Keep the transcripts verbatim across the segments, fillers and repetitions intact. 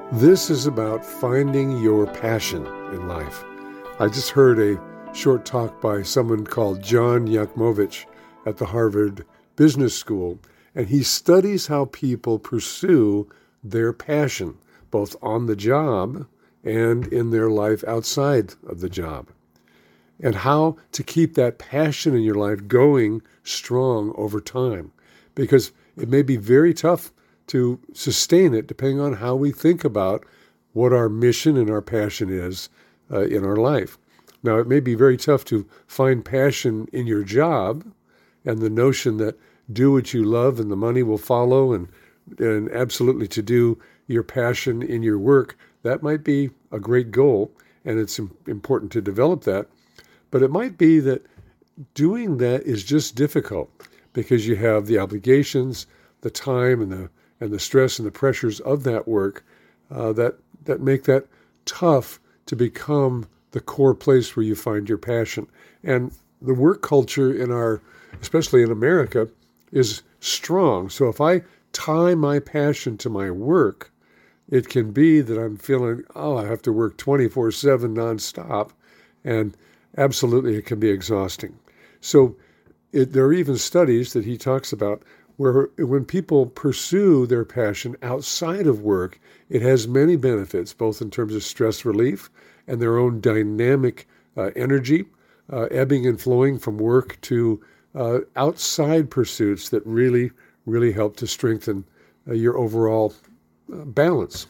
This is about finding your passion in life. I just heard a short talk by someone called John Yakmovich at the Harvard Business School, and he studies how people pursue their passion, both on the job and in their life outside of the job, and how to keep that passion in your life going strong over time, because it may be very tough to sustain it depending on how we think about what our mission and our passion is uh, in our life. Now, it may be very tough to find passion in your job, and the notion that do what you love and the money will follow, and, and absolutely to do your passion in your work, that might be a great goal, and it's important to develop that. But it might be that doing that is just difficult because you have the obligations, the time, and the and the stress and the pressures of that work uh, that that make that tough to become the core place where you find your passion. And the work culture in our, especially in America, is strong. So if I tie my passion to my work, it can be that I'm feeling, oh, I have to work twenty-four seven nonstop, and absolutely it can be exhausting. So it, there are even studies that he talks about where when people pursue their passion outside of work, it has many benefits, both in terms of stress relief and their own dynamic uh, energy, uh, ebbing and flowing from work to uh, outside pursuits that really, really help to strengthen uh, your overall uh, balance.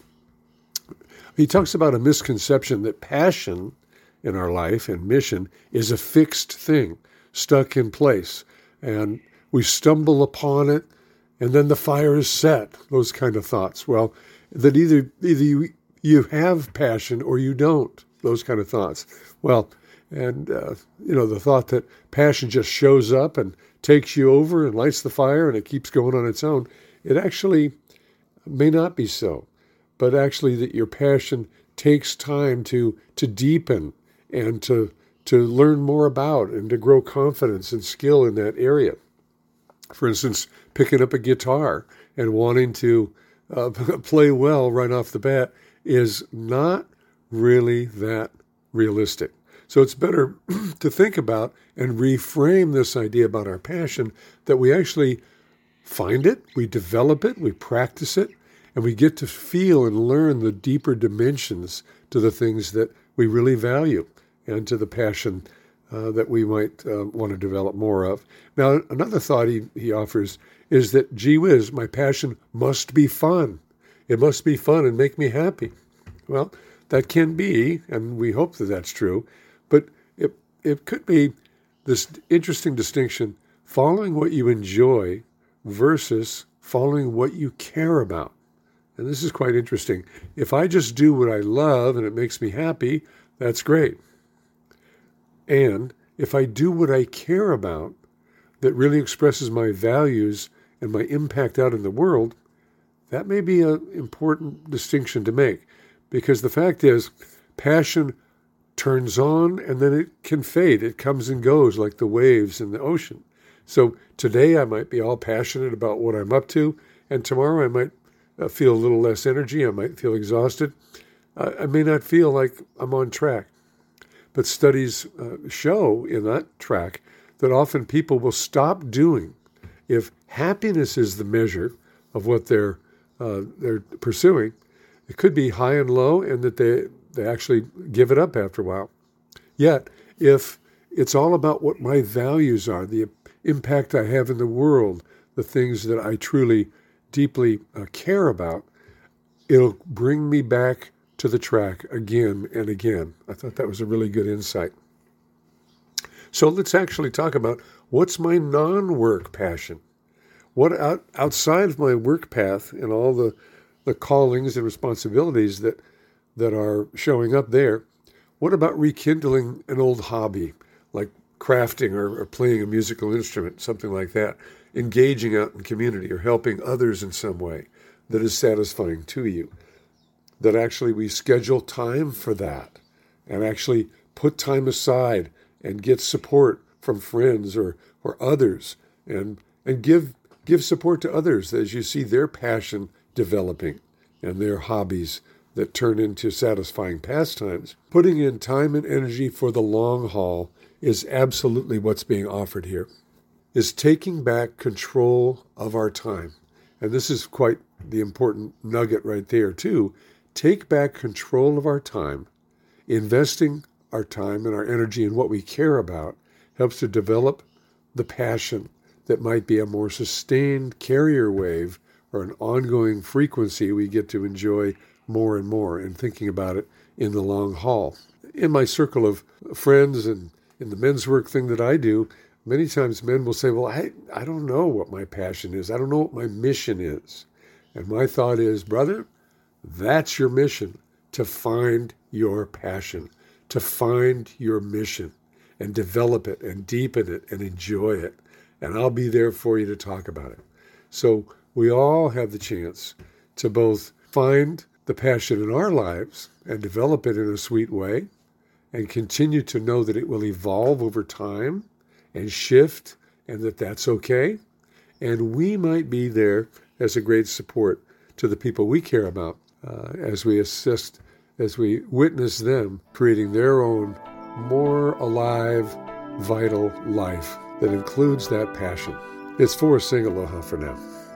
He talks about a misconception that passion in our life and mission is a fixed thing, stuck in place, and we stumble upon it, and then the fire is set, those kind of thoughts. Well, that either either you, you have passion or you don't, those kind of thoughts. Well, and, uh, you know, the thought that passion just shows up and takes you over and lights the fire and it keeps going on its own, it actually may not be so, but actually that your passion takes time to to deepen and to to learn more about and to grow confidence and skill in that area. For instance, picking up a guitar and wanting to uh, play well right off the bat is not really that realistic. So it's better to think about and reframe this idea about our passion, that we actually find it, we develop it, we practice it, and we get to feel and learn the deeper dimensions to the things that we really value and to the passion Uh, that we might uh, want to develop more of. Now, another thought he, he offers is that, gee whiz, my passion must be fun. It must be fun and make me happy. Well, that can be, and we hope that that's true, but it, it could be this interesting distinction, following what you enjoy versus following what you care about. And this is quite interesting. If I just do what I love and it makes me happy, that's great. And if I do what I care about that really expresses my values and my impact out in the world, that may be an important distinction to make. Because the fact is, passion turns on and then it can fade. It comes and goes like the waves in the ocean. So today I might be all passionate about what I'm up to, and tomorrow I might uh, feel a little less energy. I might feel exhausted. Uh, I may not feel like I'm on track. But studies uh, show in that track that often people will stop doing. If happiness is the measure of what they're uh, they're pursuing, it could be high and low, and that they, they actually give it up after a while. Yet, if it's all about what my values are, the impact I have in the world, the things that I truly, deeply uh, care about, it'll bring me back to the track again and again. I thought that was a really good insight. So let's actually talk about what's my non-work passion. What out, outside of my work path and all the, the callings and responsibilities that that are showing up there, what about rekindling an old hobby, like crafting or, or playing a musical instrument, something like that, engaging out in community or helping others in some way that is satisfying to you? That actually we schedule time for that and actually put time aside and get support from friends or, or others and and give give support to others as you see their passion developing and their hobbies that turn into satisfying pastimes. Putting in time and energy for the long haul is absolutely what's being offered here, is taking back control of our time. And this is quite the important nugget right there, too. Take back control of our time. Investing our time and our energy in what we care about helps to develop the passion that might be a more sustained carrier wave or an ongoing frequency we get to enjoy more and more, and thinking about it in the long haul. In my circle of friends and in the men's work thing that I do, many times men will say, well, I, I don't know what my passion is. I don't know what my mission is. And my thought is, brother, that's your mission, to find your passion, to find your mission and develop it and deepen it and enjoy it. And I'll be there for you to talk about it. So we all have the chance to both find the passion in our lives and develop it in a sweet way and continue to know that it will evolve over time and shift and that that's okay. And we might be there as a great support to the people we care about uh, as we assist, as we witness them creating their own more alive, vital life that includes that passion. It's Forrest saying aloha for now.